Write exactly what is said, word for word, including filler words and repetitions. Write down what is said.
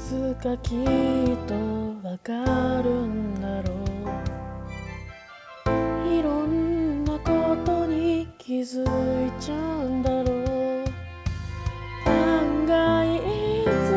つかきっとわかるんだろう。いろんなことに気づいちゃうんだろう。案外いつ